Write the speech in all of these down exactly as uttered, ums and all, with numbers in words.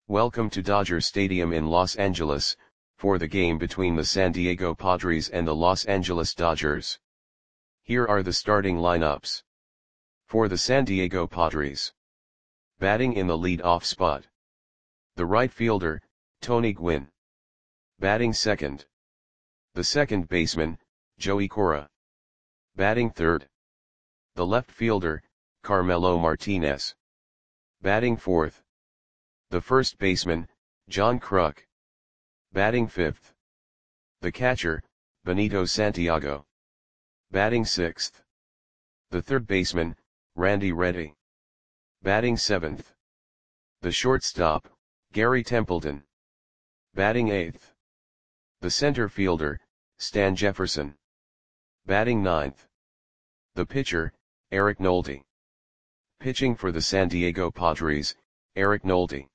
Welcome to Dodger Stadium in Los Angeles, for the game between the San Diego Padres and the Los Angeles Dodgers. Here are the starting lineups. For the San Diego Padres. Batting in the lead-off spot. The right fielder, Tony Gwynn. Batting second. The second baseman, Joey Cora. Batting third. The left fielder, Carmelo Martinez. Batting fourth. The first baseman, John Kruk. Batting fifth. The catcher, Benito Santiago. Batting sixth. The third baseman, Randy Reddy. Batting seventh. The shortstop, Gary Templeton. Batting eighth. The center fielder, Stan Jefferson. Batting ninth. The pitcher, Eric Nolte. Pitching for the San Diego Padres, Eric Nolte.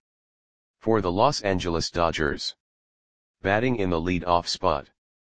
For the Los Angeles Dodgers. Batting in the lead-off spot.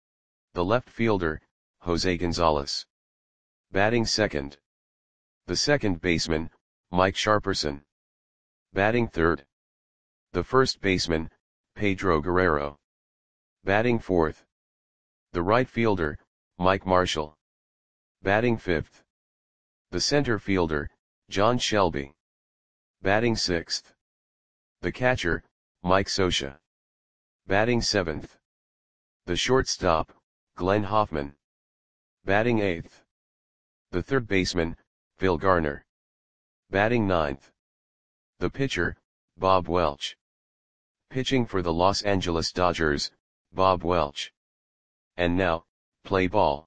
The left fielder, Jose Gonzalez. Batting second. The second baseman, Mike Sharperson. Batting third. The first baseman, Pedro Guerrero. Batting fourth. The right fielder, Mike Marshall. Batting fifth. The center fielder, John Shelby. Batting sixth. The catcher, Mike Scioscia. Batting seventh. The shortstop, Glenn Hoffman. Batting eighth. The third baseman, Phil Garner. Batting ninth. The pitcher, Bob Welch. Pitching for the Los Angeles Dodgers, Bob Welch. And now, play ball.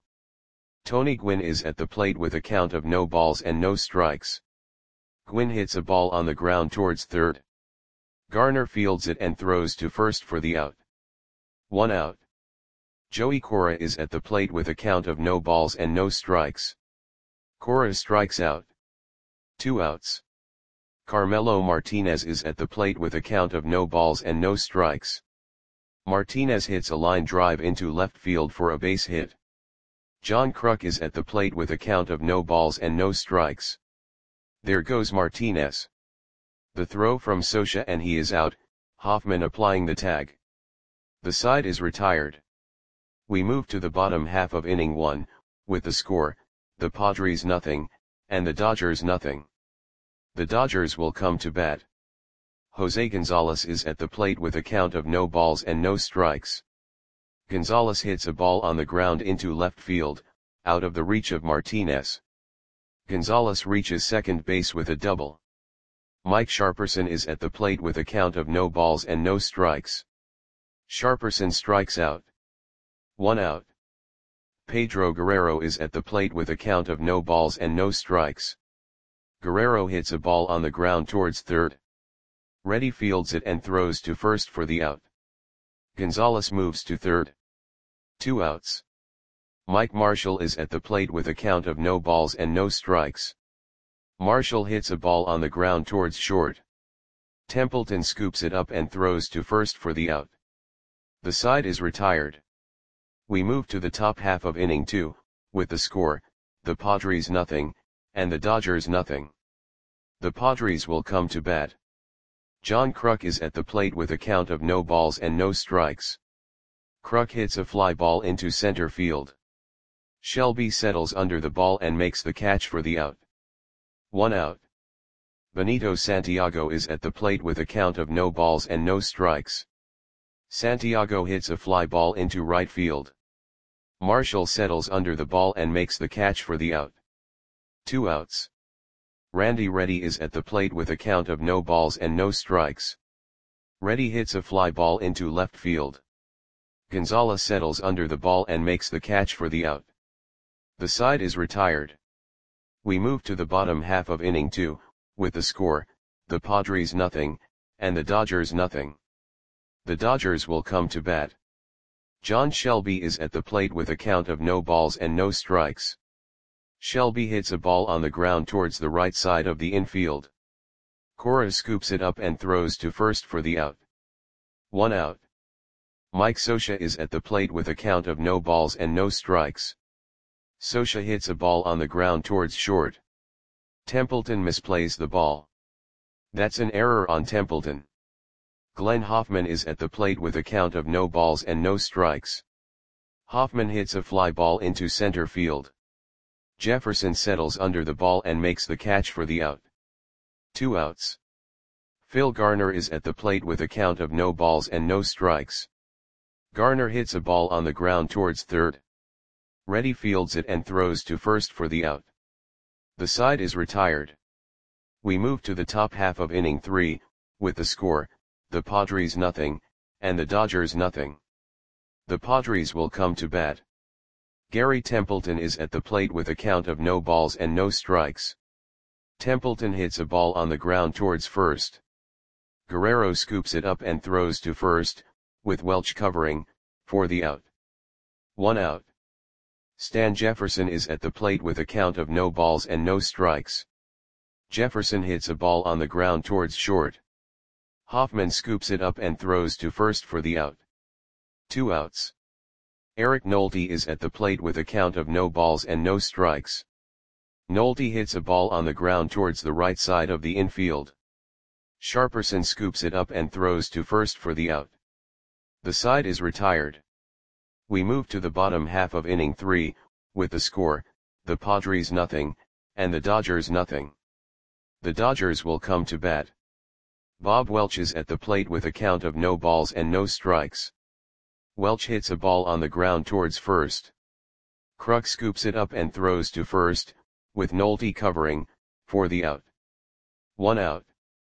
Tony Gwynn is at the plate with a count of no balls and no strikes. Gwynn hits a ball on the ground towards third. Garner fields it and throws to first for the out. One out. Joey Cora is at the plate with a count of no balls and no strikes. Cora strikes out. Two outs. Carmelo Martinez is at the plate with a count of no balls and no strikes. Martinez hits a line drive into left field for a base hit. John Kruk is at the plate with a count of no balls and no strikes. There goes Martinez. The throw from Scioscia and he is out, Hoffman applying the tag. The side is retired. We move to the bottom half of inning one, with the score, the Padres nothing, and the Dodgers nothing. The Dodgers will come to bat. Jose Gonzalez is at the plate with a count of no balls and no strikes. Gonzalez hits a ball on the ground into left field, out of the reach of Martinez. Gonzalez reaches second base with a double. Mike Sharperson is at the plate with a count of no balls and no strikes. Sharperson strikes out. One out. Pedro Guerrero is at the plate with a count of no balls and no strikes. Guerrero hits a ball on the ground towards third. Reddy fields it and throws to first for the out. Gonzalez moves to third. Two outs. Mike Marshall is at the plate with a count of no balls and no strikes. Marshall hits a ball on the ground towards short. Templeton scoops it up and throws to first for the out. The side is retired. We move to the top half of inning two, with the score, the Padres nothing, and the Dodgers nothing. The Padres will come to bat. John Kruk is at the plate with a count of no balls and no strikes. Kruk hits a fly ball into center field. Shelby settles under the ball and makes the catch for the out. One out. Benito Santiago is at the plate with a count of no balls and no strikes. Santiago hits a fly ball into right field. Marshall settles under the ball and makes the catch for the out. Two outs. Randy Reddy is at the plate with a count of no balls and no strikes. Reddy hits a fly ball into left field. Gonzalez settles under the ball and makes the catch for the out. The side is retired. We move to the bottom half of inning two, with the score, the Padres nothing, and the Dodgers nothing. The Dodgers will come to bat. John Shelby is at the plate with a count of no balls and no strikes. Shelby hits a ball on the ground towards the right side of the infield. Cora scoops it up and throws to first for the out. One out. Mike Scioscia is at the plate with a count of no balls and no strikes. Scioscia hits a ball on the ground towards short. Templeton misplays the ball. That's an error on Templeton. Glenn Hoffman is at the plate with a count of no balls and no strikes. Hoffman hits a fly ball into center field. Jefferson settles under the ball and makes the catch for the out. Two outs. Phil Garner is at the plate with a count of no balls and no strikes. Garner hits a ball on the ground towards third. Reddy fields it and throws to first for the out. The side is retired. We move to the top half of inning three, with the score, the Padres nothing, and the Dodgers nothing. The Padres will come to bat. Gary Templeton is at the plate with a count of no balls and no strikes. Templeton hits a ball on the ground towards first. Guerrero scoops it up and throws to first, with Welch covering, for the out. One out. Stan Jefferson is at the plate with a count of no balls and no strikes. Jefferson hits a ball on the ground towards short. Hoffman scoops it up and throws to first for the out. Two outs. Eric Nolte is at the plate with a count of no balls and no strikes. Nolte hits a ball on the ground towards the right side of the infield. Sharperson scoops it up and throws to first for the out. The side is retired. We move to the bottom half of inning three, with the score, the Padres nothing, and the Dodgers nothing. The Dodgers will come to bat. Bob Welch is at the plate with a count of no balls and no strikes. Welch hits a ball on the ground towards first. Kruk scoops it up and throws to first, with Nolte covering, for the out. One out.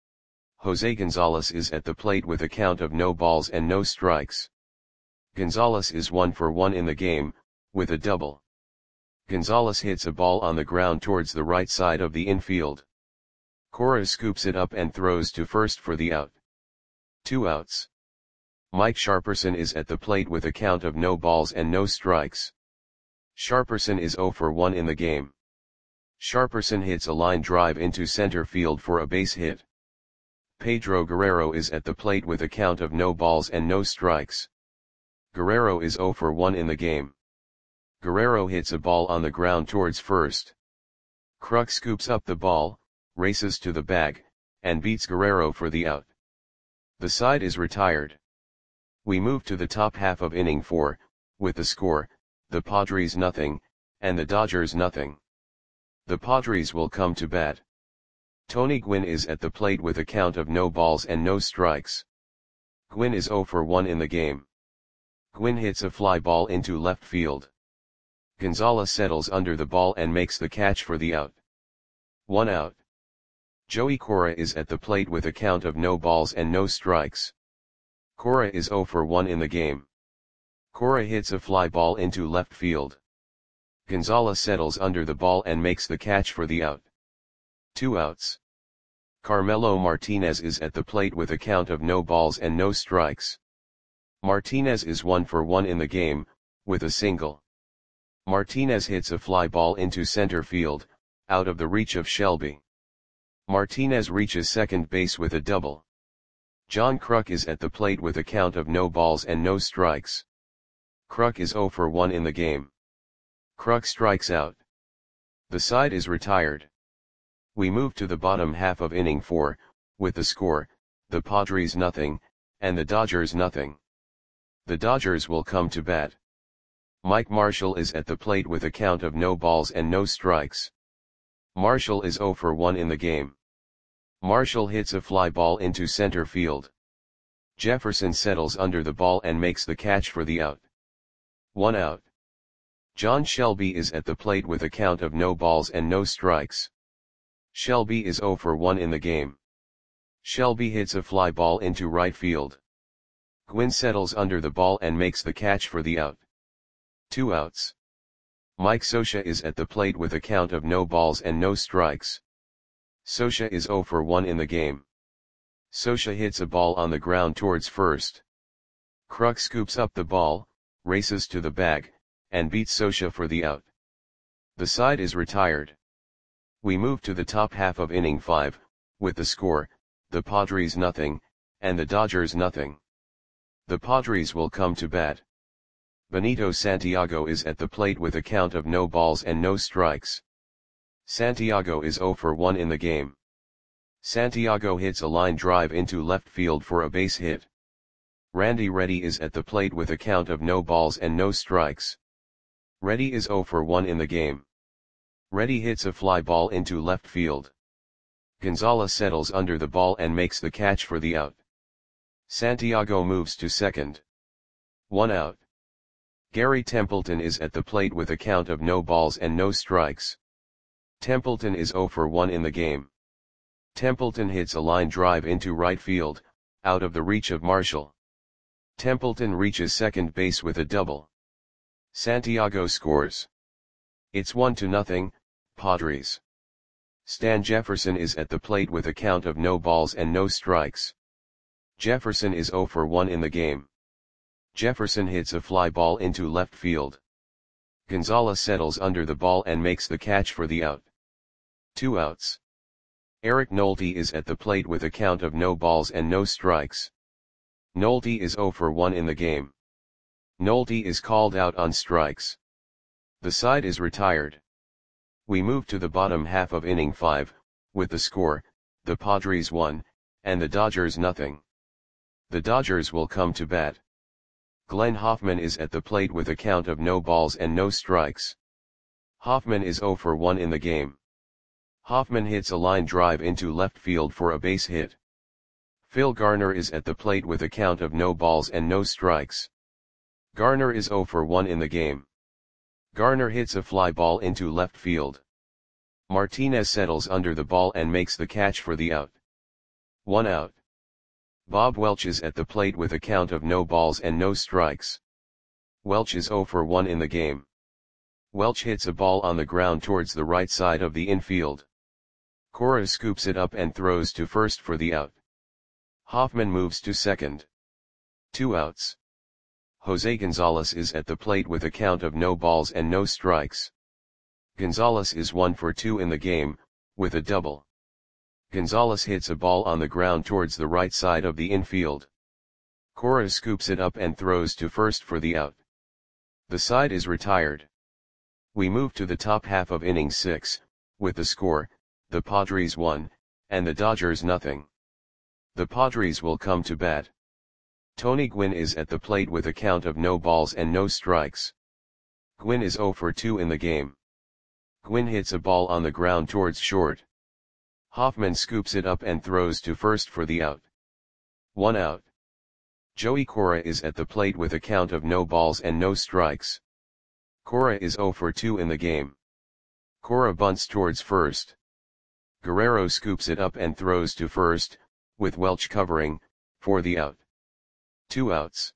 Jose Gonzalez is at the plate with a count of no balls and no strikes. Gonzalez is one for one in the game, with a double. Gonzalez hits a ball on the ground towards the right side of the infield. Cora scoops it up and throws to first for the out. Two outs. Mike Sharperson is at the plate with a count of no balls and no strikes. Sharperson is zero for one in the game. Sharperson hits a line drive into center field for a base hit. Pedro Guerrero is at the plate with a count of no balls and no strikes. Guerrero is zero for one in the game. Guerrero hits a ball on the ground towards first. Kruk scoops up the ball, races to the bag, and beats Guerrero for the out. The side is retired. We move to the top half of inning four, with the score, the Padres nothing, and the Dodgers nothing. The Padres will come to bat. Tony Gwynn is at the plate with a count of no balls and no strikes. Gwynn is zero for one in the game. Gwynn hits a fly ball into left field. Gonzalez settles under the ball and makes the catch for the out. One out. Joey Cora is at the plate with a count of no balls and no strikes. Cora is zero for one in the game. Cora hits a fly ball into left field. Gonzalez settles under the ball and makes the catch for the out. Two outs. Carmelo Martinez is at the plate with a count of no balls and no strikes. Martinez is one for one in the game, with a single. Martinez hits a fly ball into center field, out of the reach of Shelby. Martinez reaches second base with a double. John Kruk is at the plate with a count of no balls and no strikes. Kruk is zero for one in the game. Kruk strikes out. The side is retired. We move to the bottom half of inning four, with the score, the Padres nothing, and the Dodgers nothing. The Dodgers will come to bat. Mike Marshall is at the plate with a count of no balls and no strikes. Marshall is zero for one in the game. Marshall hits a fly ball into center field. Jefferson settles under the ball and makes the catch for the out. One out. John Shelby is at the plate with a count of no balls and no strikes. Shelby is zero for one in the game. Shelby hits a fly ball into right field. Gwynn settles under the ball and makes the catch for the out. Two outs. Mike Scioscia is at the plate with a count of no balls and no strikes. Scioscia is zero for one in the game. Scioscia hits a ball on the ground towards first. Kruk scoops up the ball, races to the bag, and beats Scioscia for the out. The side is retired. We move to the top half of inning five, with the score, the Padres nothing, and the Dodgers nothing. The Padres will come to bat. Benito Santiago is at the plate with a count of no balls and no strikes. Santiago is zero for one in the game. Santiago hits a line drive into left field for a base hit. Randy Reddy is at the plate with a count of no balls and no strikes. Reddy is zero for one in the game. Reddy hits a fly ball into left field. Gonzalez settles under the ball and makes the catch for the out. Santiago moves to second. One out. Gary Templeton is at the plate with a count of no balls and no strikes. Templeton is zero for one in the game. Templeton hits a line drive into right field, out of the reach of Marshall. Templeton reaches second base with a double. Santiago scores. It's one to nothing, Padres. Stan Jefferson is at the plate with a count of no balls and no strikes. Jefferson is zero for one in the game. Jefferson hits a fly ball into left field. Gonzalez settles under the ball and makes the catch for the out. Two outs. Eric Nolte is at the plate with a count of no balls and no strikes. Nolte is zero for one in the game. Nolte is called out on strikes. The side is retired. We move to the bottom half of inning five, with the score, the Padres one, and the Dodgers nothing. The Dodgers will come to bat. Glenn Hoffman is at the plate with a count of no balls and no strikes. Hoffman is zero for one in the game. Hoffman hits a line drive into left field for a base hit. Phil Garner is at the plate with a count of no balls and no strikes. Garner is zero for one in the game. Garner hits a fly ball into left field. Martinez settles under the ball and makes the catch for the out. One out. Bob Welch is at the plate with a count of no balls and no strikes. Welch is zero for one in the game. Welch hits a ball on the ground towards the right side of the infield. Cora scoops it up and throws to first for the out. Hoffman moves to second. Two outs. Jose Gonzalez is at the plate with a count of no balls and no strikes. Gonzalez is one for two in the game, with a double. Gonzalez hits a ball on the ground towards the right side of the infield. Cora scoops it up and throws to first for the out. The side is retired. We move to the top half of inning six, with the score, the Padres one, and the Dodgers nothing. The Padres will come to bat. Tony Gwynn is at the plate with a count of no balls and no strikes. Gwynn is zero for two in the game. Gwynn hits a ball on the ground towards short. Hoffman scoops it up and throws to first for the out. One out. Joey Cora is at the plate with a count of no balls and no strikes. Cora is zero for two in the game. Cora bunts towards first. Guerrero scoops it up and throws to first, with Welch covering, for the out. Two outs.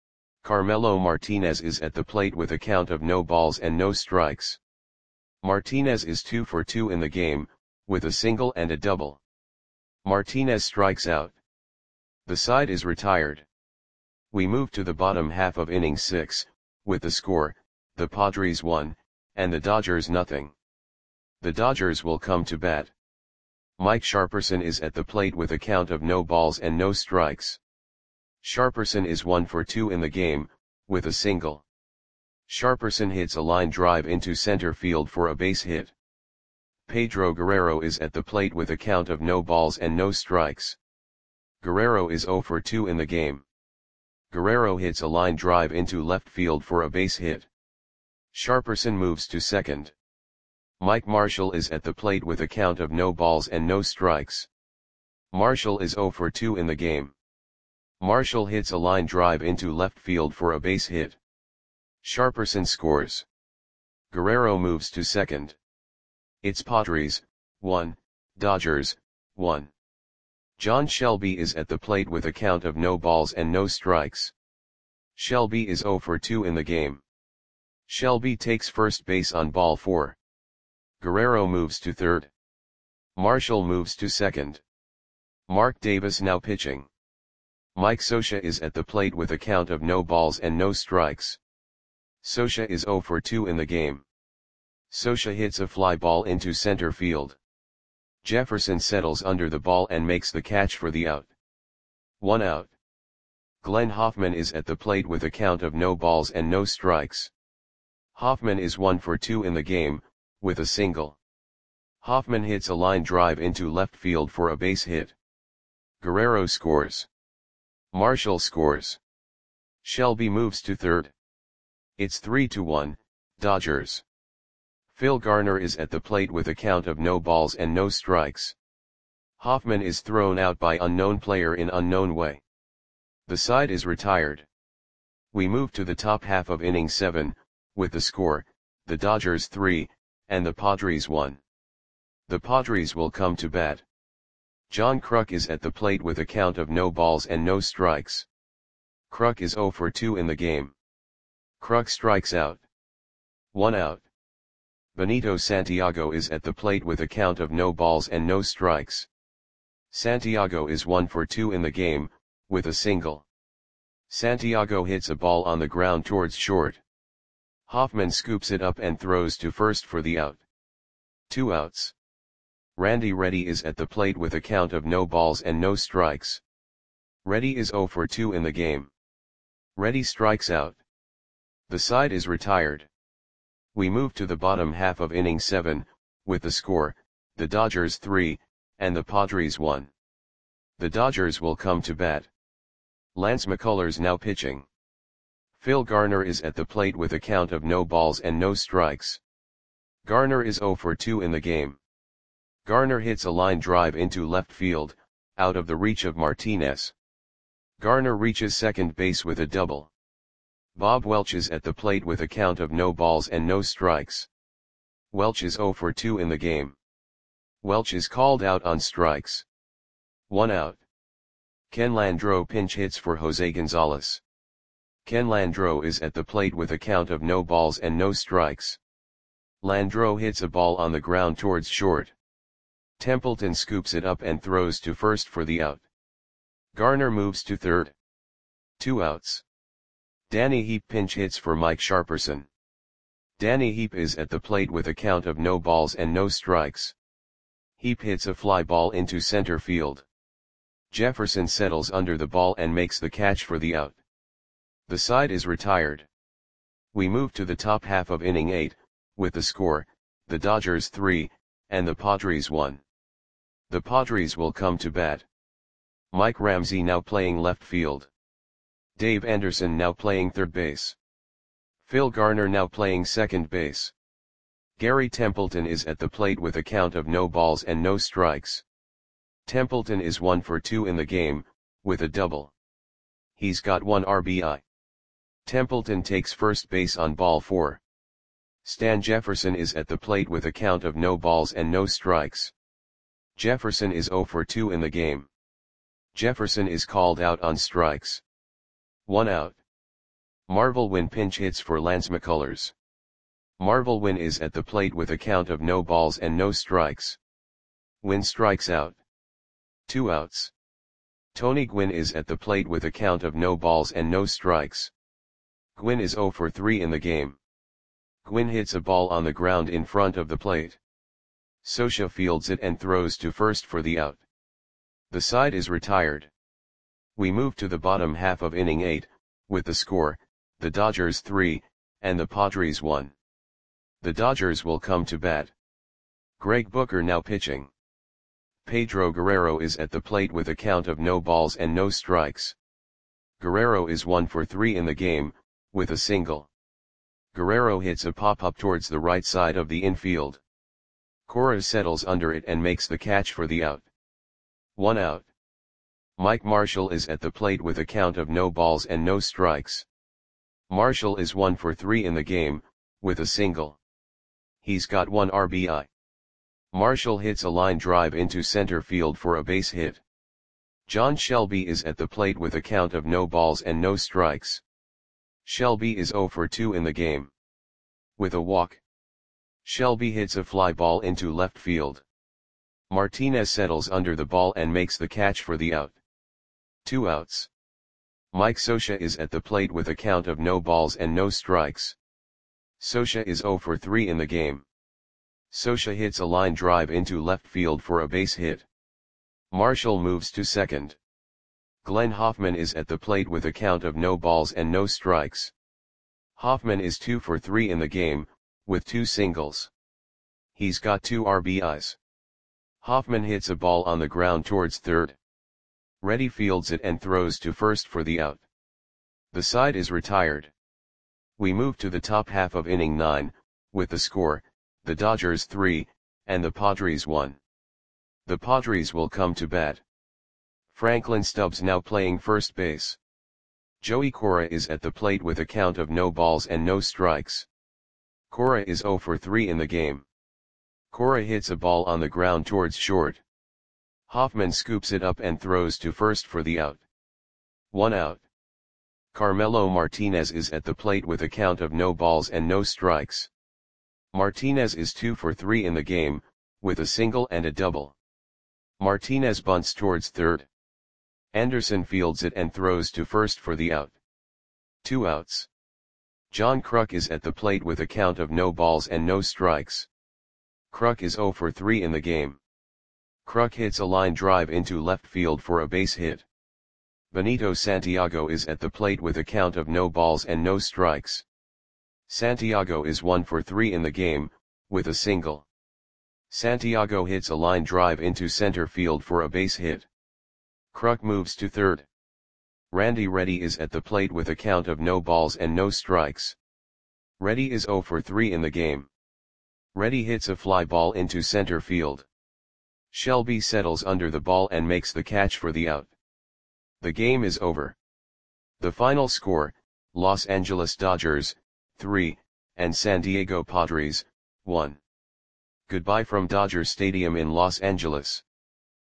Carmelo Martinez is at the plate with a count of no balls and no strikes. Martinez is two for two in the game, with a single and a double. Martinez strikes out. The side is retired. We move to the bottom half of inning six, with the score, the Padres one, and the Dodgers nothing. The Dodgers will come to bat. Mike Sharperson is at the plate with a count of no balls and no strikes. Sharperson is one for two in the game, with a single. Sharperson hits a line drive into center field for a base hit. Pedro Guerrero is at the plate with a count of no balls and no strikes. Guerrero is zero for two in the game. Guerrero hits a line drive into left field for a base hit. Sharperson moves to second. Mike Marshall is at the plate with a count of no balls and no strikes. Marshall is zero for two in the game. Marshall hits a line drive into left field for a base hit. Sharperson scores. Guerrero moves to second. It's Padres, one, Dodgers, one. John Shelby is at the plate with a count of no balls and no strikes. Shelby is zero for two in the game. Shelby takes first base on ball four. Guerrero moves to third. Marshall moves to second. Mark Davis now pitching. Mike Scioscia is at the plate with a count of no balls and no strikes. Scioscia is zero for two in the game. Scioscia hits a fly ball into center field. Jefferson settles under the ball and makes the catch for the out. One out. Glenn Hoffman is at the plate with a count of no balls and no strikes. Hoffman is one for two in the game, with a single. Hoffman hits a line drive into left field for a base hit. Guerrero scores. Marshall scores. Shelby moves to third. It's three to one, Dodgers. Phil Garner is at the plate with a count of no balls and no strikes. Hoffman is thrown out by unknown player in unknown way. The side is retired. We move to the top half of inning seven, with the score, the Dodgers three, and the Padres one. The Padres will come to bat. John Kruk is at the plate with a count of no balls and no strikes. Kruk is oh for two in the game. Kruk strikes out. One out. Benito Santiago is at the plate with a count of no balls and no strikes. Santiago is one for two in the game, with a single. Santiago hits a ball on the ground towards short. Hoffman scoops it up and throws to first for the out. Two outs. Randy Reddy is at the plate with a count of no balls and no strikes. Reddy is oh for two in the game. Reddy strikes out. The side is retired. We move to the bottom half of inning seven, with the score, the Dodgers three, and the Padres one. The Dodgers will come to bat. Lance McCullers now pitching. Phil Garner is at the plate with a count of no balls and no strikes. Garner is oh for two in the game. Garner hits a line drive into left field, out of the reach of Martinez. Garner reaches second base with a double. Bob Welch is at the plate with a count of no balls and no strikes. Welch is oh for two in the game. Welch is called out on strikes. One out. Ken Landreau pinch hits for Jose Gonzalez. Ken Landreau is at the plate with a count of no balls and no strikes. Landreau hits a ball on the ground towards short. Templeton scoops it up and throws to first for the out. Garner moves to third. Two outs. Danny Heap pinch hits for Mike Sharperson. Danny Heap is at the plate with a count of no balls and no strikes. Heap hits a fly ball into center field. Jefferson settles under the ball and makes the catch for the out. The side is retired. We move to the top half of inning eight, with the score, the Dodgers three, and the Padres one. The Padres will come to bat. Mike Ramsey now playing left field. Dave Anderson now playing third base. Phil Garner now playing second base. Gary Templeton is at the plate with a count of no balls and no strikes. Templeton is one for two in the game, with a double. He's got one R B I. Templeton takes first base on ball four. Stan Jefferson is at the plate with a count of no balls and no strikes. Jefferson is oh for two in the game. Jefferson is called out on strikes. One out. Marvel Wynn pinch hits for Lance McCullers. Marvel Wynn is at the plate with a count of no balls and no strikes. Wynn strikes out. Two outs. Tony Gwynn is at the plate with a count of no balls and no strikes. Gwynn is oh for three in the game. Gwynn hits a ball on the ground in front of the plate. Scioscia fields it and throws to first for the out. The side is retired. We move to the bottom half of inning eight, with the score, the Dodgers three, and the Padres one. The Dodgers will come to bat. Greg Booker now pitching. Pedro Guerrero is at the plate with a count of no balls and no strikes. Guerrero is one for three in the game, with a single. Guerrero hits a pop-up towards the right side of the infield. Cora settles under it and makes the catch for the out. One out. Mike Marshall is at the plate with a count of no balls and no strikes. Marshall is one for three in the game, with a single. He's got one R B I. Marshall hits a line drive into center field for a base hit. John Shelby is at the plate with a count of no balls and no strikes. Shelby is oh for two in the game. With a walk. Shelby hits a fly ball into left field. Martinez settles under the ball and makes the catch for the out. Two outs. Mike Scioscia is at the plate with a count of no balls and no strikes. Scioscia is oh for three in the game. Scioscia hits a line drive into left field for a base hit. Marshall moves to second. Glenn Hoffman is at the plate with a count of no balls and no strikes. Hoffman is two for three in the game, with two singles. He's got two R B Is. Hoffman hits a ball on the ground towards third. Reddy fields it and throws to first for the out. The side is retired. We move to the top half of inning nine, with the score, the Dodgers three, and the Padres one. The Padres will come to bat. Franklin Stubbs now playing first base. Joey Cora is at the plate with a count of no balls and no strikes. Cora is zero for three in the game. Cora hits a ball on the ground towards short. Hoffman scoops it up and throws to first for the out. One out. Carmelo Martinez is at the plate with a count of no balls and no strikes. Martinez is two for three in the game, with a single and a double. Martinez bunts towards third. Anderson fields it and throws to first for the out. Two outs. John Kruk is at the plate with a count of no balls and no strikes. Kruk is zero for three in the game. Kruk hits a line drive into left field for a base hit. Benito Santiago is at the plate with a count of no balls and no strikes. Santiago is one for three in the game, with a single. Santiago hits a line drive into center field for a base hit. Kruk moves to third. Randy Reddy is at the plate with a count of no balls and no strikes. Reddy is zero for three in the game. Reddy hits a fly ball into center field. Shelby settles under the ball and makes the catch for the out. The game is over. The final score, Los Angeles Dodgers, three, and San Diego Padres, one. Goodbye from Dodger Stadium in Los Angeles.